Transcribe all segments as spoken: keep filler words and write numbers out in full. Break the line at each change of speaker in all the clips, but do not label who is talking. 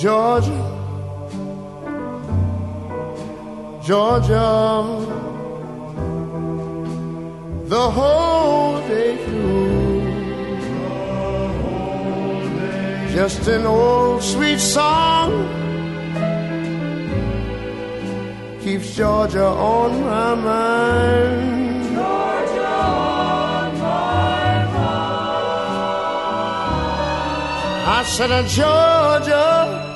Georgia, Georgia, the whole day through, just an old sweet song keeps Georgia on my mind.
Georgia on my mind.
I said, uh, Georgia,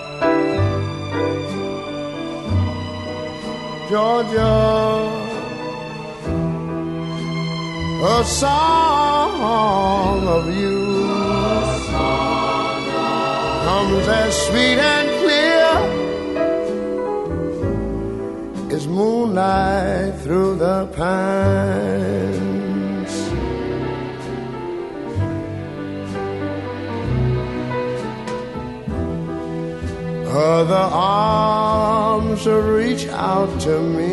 Georgia, a song of you
Song of
comes as sweet and clear as moonlight through the pines. Other arms reach out to me,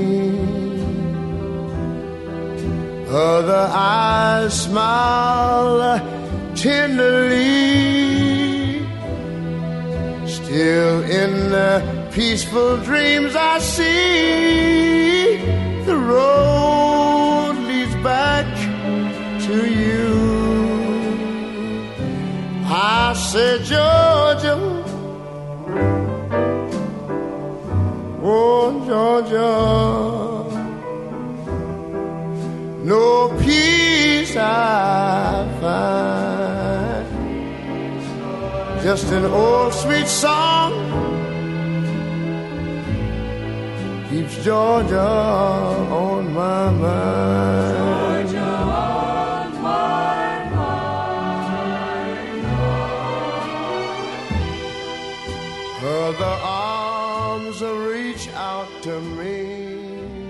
other eyes smile tenderly. Still in the peaceful dreams I see, the road leads back to you. I said, Georgia, oh Georgia, no peace I find, just an old sweet song keeps Georgia on my mind.
Georgia on my mind.
Other arms reach out to me,